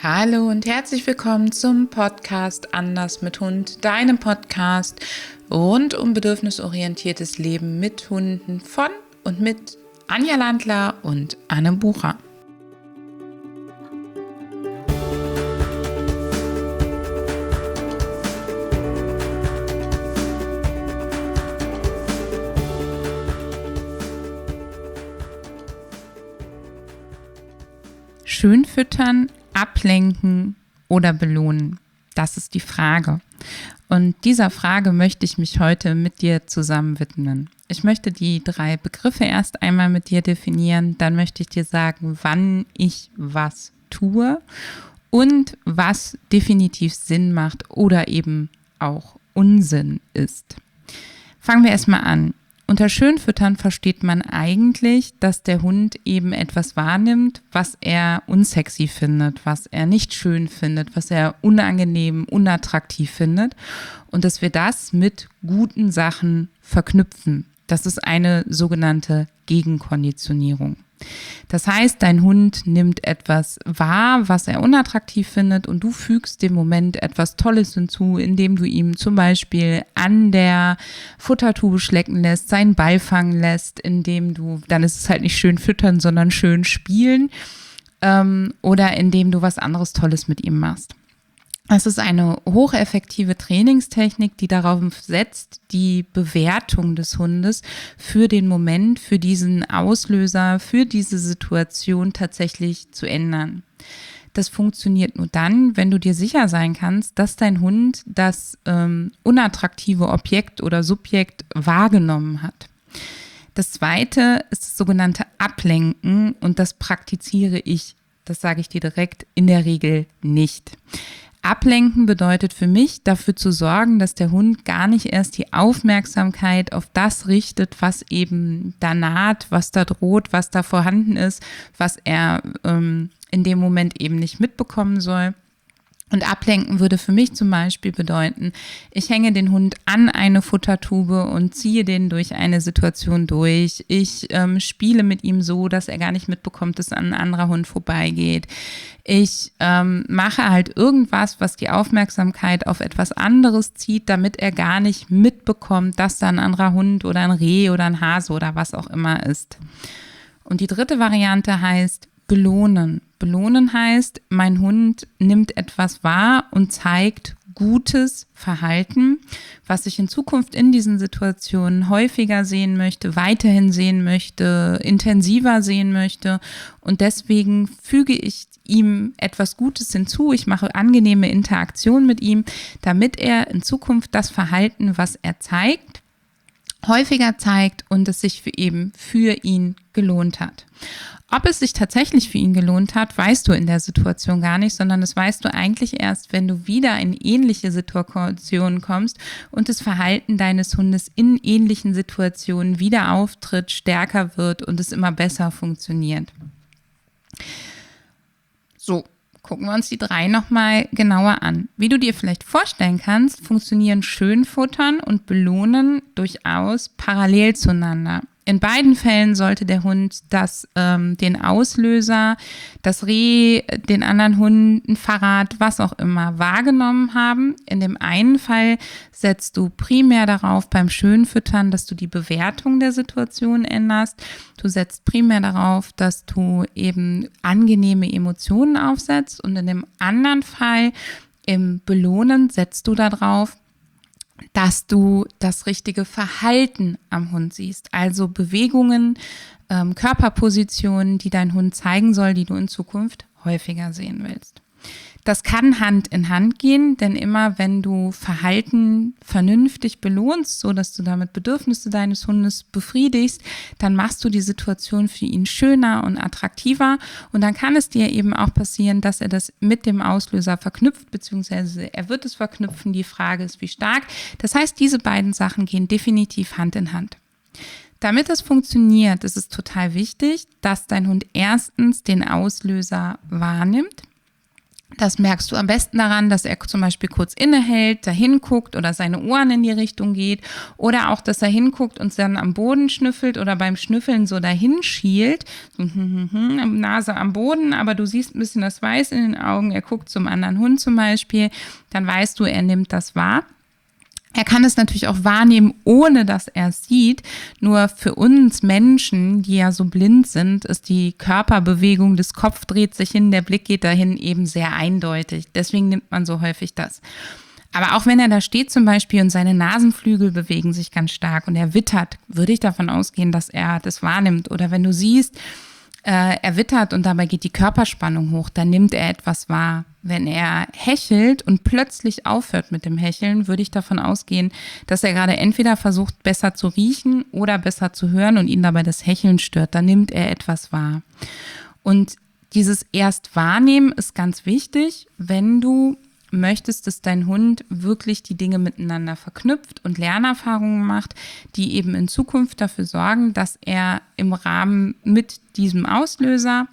Hallo und herzlich willkommen zum Podcast Anders mit Hund, deinem Podcast rund um bedürfnisorientiertes Leben mit Hunden von und mit Anja Landler und Anne Bucher. Schön füttern, ablenken oder belohnen? Das ist die Frage. Und dieser Frage möchte ich mich heute mit dir zusammen widmen. Ich möchte die 3 Begriffe erst einmal mit dir definieren, dann möchte ich dir sagen, wann ich was tue und was definitiv Sinn macht oder eben auch Unsinn ist. Fangen wir erstmal an. Unter Schönfüttern versteht man eigentlich, dass der Hund eben etwas wahrnimmt, was er unsexy findet, was er nicht schön findet, was er unangenehm, unattraktiv findet und dass wir das mit guten Sachen verknüpfen. Das ist eine sogenannte Gegenkonditionierung. Das heißt, dein Hund nimmt etwas wahr, was er unattraktiv findet und du fügst dem Moment etwas Tolles hinzu, indem du ihm zum Beispiel an der Futtertube schlecken lässt, seinen Ball fangen lässt, indem du, dann ist es halt nicht schön füttern, sondern schön spielen oder indem du was anderes Tolles mit ihm machst. Es ist eine hocheffektive Trainingstechnik, die darauf setzt, die Bewertung des Hundes für den Moment, für diesen Auslöser, für diese Situation tatsächlich zu ändern. Das funktioniert nur dann, wenn du dir sicher sein kannst, dass dein Hund das unattraktive Objekt oder Subjekt wahrgenommen hat. Das zweite ist das sogenannte Ablenken und das praktiziere ich, das sage ich dir direkt, in der Regel nicht. Ablenken bedeutet für mich, dafür zu sorgen, dass der Hund gar nicht erst die Aufmerksamkeit auf das richtet, was eben da naht, was da droht, was da vorhanden ist, was er in dem Moment eben nicht mitbekommen soll. Und ablenken würde für mich zum Beispiel bedeuten, ich hänge den Hund an eine Futtertube und ziehe den durch eine Situation durch. Ich spiele mit ihm so, dass er gar nicht mitbekommt, dass ein anderer Hund vorbeigeht. Ich mache halt irgendwas, was die Aufmerksamkeit auf etwas anderes zieht, damit er gar nicht mitbekommt, dass da ein anderer Hund oder ein Reh oder ein Hase oder was auch immer ist. Und die dritte Variante heißt belohnen. Belohnen heißt, mein Hund nimmt etwas wahr und zeigt gutes Verhalten, was ich in Zukunft in diesen Situationen häufiger sehen möchte, weiterhin sehen möchte, intensiver sehen möchte. Und deswegen füge ich ihm etwas Gutes hinzu. Ich mache angenehme Interaktion mit ihm, damit er in Zukunft das Verhalten, was er zeigt, häufiger zeigt und es sich für ihn gelohnt hat. Ob es sich tatsächlich für ihn gelohnt hat, weißt du in der Situation gar nicht, sondern das weißt du eigentlich erst, wenn du wieder in ähnliche Situationen kommst und das Verhalten deines Hundes in ähnlichen Situationen wieder auftritt, stärker wird und es immer besser funktioniert. So, gucken wir uns die 3 nochmal genauer an. Wie du dir vielleicht vorstellen kannst, funktionieren Schönfuttern und Belohnen durchaus parallel zueinander. In beiden Fällen sollte der Hund den Auslöser, das Reh, den anderen Hund, ein Fahrrad, was auch immer, wahrgenommen haben. In dem einen Fall setzt du primär darauf beim Schönfüttern, dass du die Bewertung der Situation änderst. Du setzt primär darauf, dass du eben angenehme Emotionen aufsetzt. Und in dem anderen Fall, im Belohnen, setzt du darauf, dass du das richtige Verhalten am Hund siehst, also Bewegungen, Körperpositionen, die dein Hund zeigen soll, die du in Zukunft häufiger sehen willst. Das kann Hand in Hand gehen, denn immer wenn du Verhalten vernünftig belohnst, so dass du damit Bedürfnisse deines Hundes befriedigst, dann machst du die Situation für ihn schöner und attraktiver und dann kann es dir eben auch passieren, dass er das mit dem Auslöser verknüpft, beziehungsweise er wird es verknüpfen, die Frage ist, wie stark. Das heißt, diese beiden Sachen gehen definitiv Hand in Hand. Damit das funktioniert, ist es total wichtig, dass dein Hund erstens den Auslöser wahrnimmt. Das merkst du am besten daran, dass er zum Beispiel kurz innehält, dahin guckt oder seine Ohren in die Richtung geht oder auch, dass er hinguckt und dann am Boden schnüffelt oder beim Schnüffeln so dahin schielt, so Nase am Boden, aber du siehst ein bisschen das Weiß in den Augen, er guckt zum anderen Hund zum Beispiel, dann weißt du, er nimmt das wahr. Er kann es natürlich auch wahrnehmen, ohne dass er es sieht. Nur für uns Menschen, die ja so blind sind, ist die Körperbewegung, das Kopf dreht sich hin, der Blick geht dahin eben sehr eindeutig. Deswegen nimmt man so häufig das. Aber auch wenn er da steht zum Beispiel und seine Nasenflügel bewegen sich ganz stark und er wittert, würde ich davon ausgehen, dass er das wahrnimmt. Oder wenn du siehst, er wittert und dabei geht die Körperspannung hoch, dann nimmt er etwas wahr. Wenn er hechelt und plötzlich aufhört mit dem Hecheln, würde ich davon ausgehen, dass er gerade entweder versucht, besser zu riechen oder besser zu hören und ihn dabei das Hecheln stört. Dann nimmt er etwas wahr. Und dieses Erstwahrnehmen ist ganz wichtig, wenn du möchtest, dass dein Hund wirklich die Dinge miteinander verknüpft und Lernerfahrungen macht, die eben in Zukunft dafür sorgen, dass er im Rahmen mit diesem Auslöser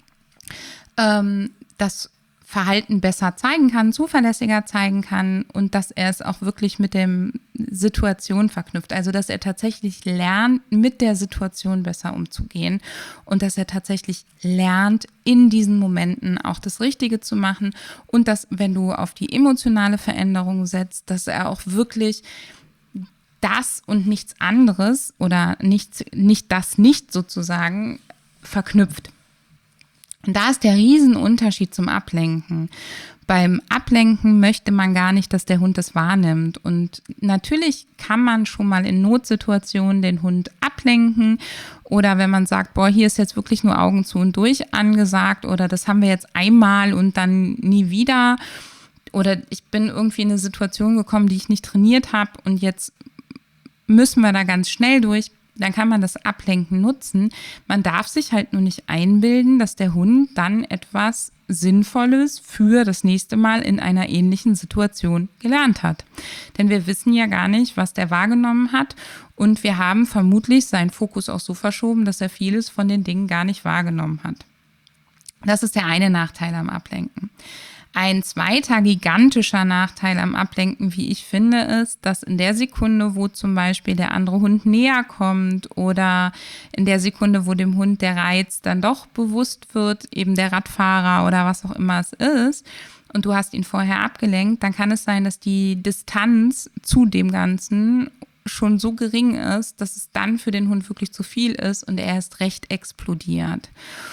das Verhalten besser zeigen kann, zuverlässiger zeigen kann und dass er es auch wirklich mit der Situation verknüpft. Also, dass er tatsächlich lernt, mit der Situation besser umzugehen und dass er tatsächlich lernt, in diesen Momenten auch das Richtige zu machen und dass, wenn du auf die emotionale Veränderung setzt, dass er auch wirklich das und nichts anderes oder nicht sozusagen verknüpft. Und da ist der Riesenunterschied zum Ablenken. Beim Ablenken möchte man gar nicht, dass der Hund das wahrnimmt. Und natürlich kann man schon mal in Notsituationen den Hund ablenken. Oder wenn man sagt, boah, hier ist jetzt wirklich nur Augen zu und durch angesagt. Oder das haben wir jetzt einmal und dann nie wieder. Oder ich bin irgendwie in eine Situation gekommen, die ich nicht trainiert habe. Und jetzt müssen wir da ganz schnell durch. Dann kann man das Ablenken nutzen. Man darf sich halt nur nicht einbilden, dass der Hund dann etwas Sinnvolles für das nächste Mal in einer ähnlichen Situation gelernt hat. Denn wir wissen ja gar nicht, was der wahrgenommen hat. Und wir haben vermutlich seinen Fokus auch so verschoben, dass er vieles von den Dingen gar nicht wahrgenommen hat. Das ist der eine Nachteil am Ablenken. Ein zweiter gigantischer Nachteil am Ablenken, wie ich finde, ist, dass in der Sekunde, wo zum Beispiel der andere Hund näher kommt oder in der Sekunde, wo dem Hund der Reiz dann doch bewusst wird, eben der Radfahrer oder was auch immer es ist, und du hast ihn vorher abgelenkt, dann kann es sein, dass die Distanz zu dem Ganzen schon so gering ist, dass es dann für den Hund wirklich zu viel ist und er erst recht explodiert.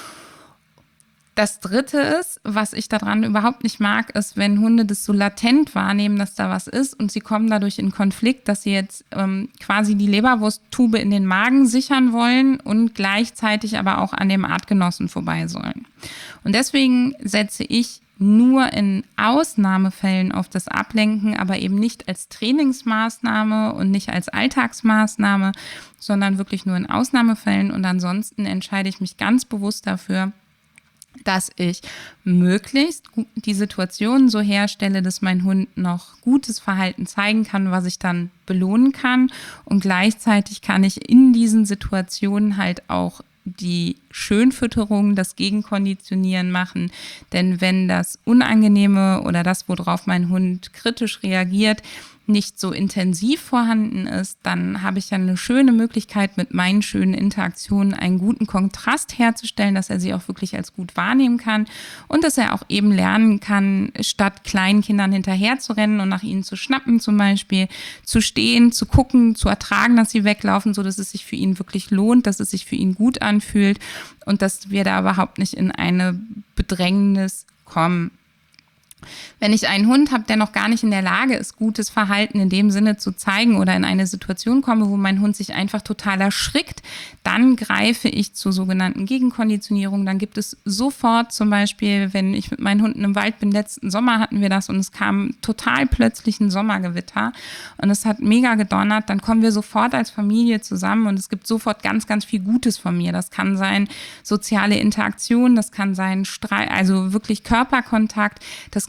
Das Dritte ist, was ich daran überhaupt nicht mag, ist, wenn Hunde das so latent wahrnehmen, dass da was ist und sie kommen dadurch in Konflikt, dass sie jetzt quasi die Leberwursttube in den Magen sichern wollen und gleichzeitig aber auch an dem Artgenossen vorbei sollen. Und deswegen setze ich nur in Ausnahmefällen auf das Ablenken, aber eben nicht als Trainingsmaßnahme und nicht als Alltagsmaßnahme, sondern wirklich nur in Ausnahmefällen. Und ansonsten entscheide ich mich ganz bewusst dafür, dass ich möglichst die Situation so herstelle, dass mein Hund noch gutes Verhalten zeigen kann, was ich dann belohnen kann. Und gleichzeitig kann ich in diesen Situationen halt auch die Schönfütterung, das Gegenkonditionieren machen. Denn wenn das Unangenehme oder das, worauf mein Hund kritisch reagiert, nicht so intensiv vorhanden ist, dann habe ich ja eine schöne Möglichkeit, mit meinen schönen Interaktionen einen guten Kontrast herzustellen, dass er sie auch wirklich als gut wahrnehmen kann und dass er auch eben lernen kann, statt kleinen Kindern hinterher zu rennen und nach ihnen zu schnappen zum Beispiel, zu stehen, zu gucken, zu ertragen, dass sie weglaufen, so dass es sich für ihn wirklich lohnt, dass es sich für ihn gut anfühlt und dass wir da überhaupt nicht in eine Bedrängnis kommen. Wenn ich einen Hund habe, der noch gar nicht in der Lage ist, gutes Verhalten in dem Sinne zu zeigen oder in eine Situation komme, wo mein Hund sich einfach total erschrickt, dann greife ich zur sogenannten Gegenkonditionierung. Dann gibt es sofort zum Beispiel, wenn ich mit meinen Hunden im Wald bin, letzten Sommer hatten wir das und es kam total plötzlich ein Sommergewitter und es hat mega gedonnert, dann kommen wir sofort als Familie zusammen und es gibt sofort ganz, ganz viel Gutes von mir. Das kann sein soziale Interaktion, das kann sein also wirklich Körperkontakt, das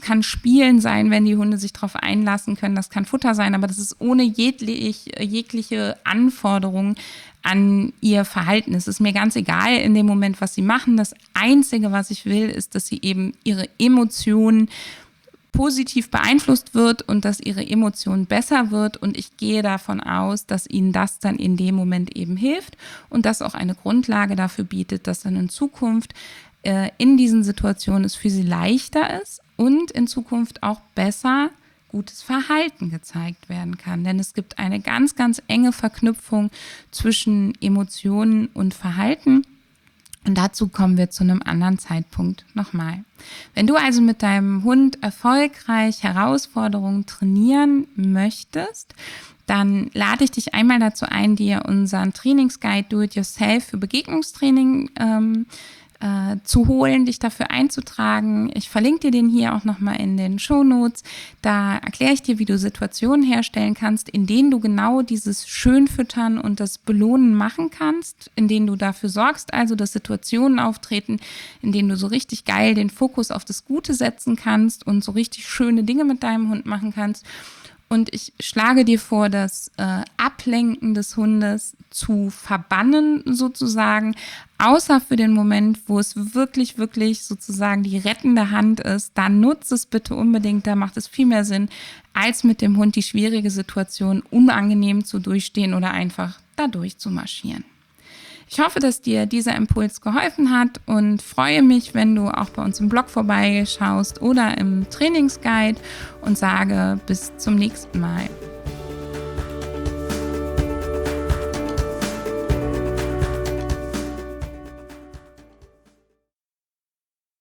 kann Spielen sein, wenn die Hunde sich darauf einlassen können. Das kann Futter sein, aber das ist ohne jegliche Anforderung an ihr Verhalten. Es ist mir ganz egal in dem Moment, was sie machen. Das Einzige, was ich will, ist, dass sie eben ihre Emotionen positiv beeinflusst wird und dass ihre Emotion besser wird, und ich gehe davon aus, dass ihnen das dann in dem Moment eben hilft und das auch eine Grundlage dafür bietet, dass dann in Zukunft in diesen Situationen es für sie leichter ist und in Zukunft auch besser gutes Verhalten gezeigt werden kann. Denn es gibt eine ganz, ganz enge Verknüpfung zwischen Emotionen und Verhalten. Und dazu kommen wir zu einem anderen Zeitpunkt nochmal. Wenn du also mit deinem Hund erfolgreich Herausforderungen trainieren möchtest, dann lade ich dich einmal dazu ein, dir unseren Trainingsguide Do It Yourself für Begegnungstraining zu holen, dich dafür einzutragen. Ich verlinke dir den hier auch nochmal in den Shownotes. Da erkläre ich dir, wie du Situationen herstellen kannst, in denen du genau dieses Schönfüttern und das Belohnen machen kannst, in denen du dafür sorgst, also dass Situationen auftreten, in denen du so richtig geil den Fokus auf das Gute setzen kannst und so richtig schöne Dinge mit deinem Hund machen kannst. Und ich schlage dir vor, das Ablenken des Hundes zu verbannen sozusagen, außer für den Moment, wo es wirklich, wirklich sozusagen die rettende Hand ist. Dann nutzt es bitte unbedingt, da macht es viel mehr Sinn, als mit dem Hund die schwierige Situation unangenehm zu durchstehen oder einfach dadurch zu marschieren. Ich hoffe, dass dir dieser Impuls geholfen hat und freue mich, wenn du auch bei uns im Blog vorbeischaust oder im Trainingsguide, und sage bis zum nächsten Mal.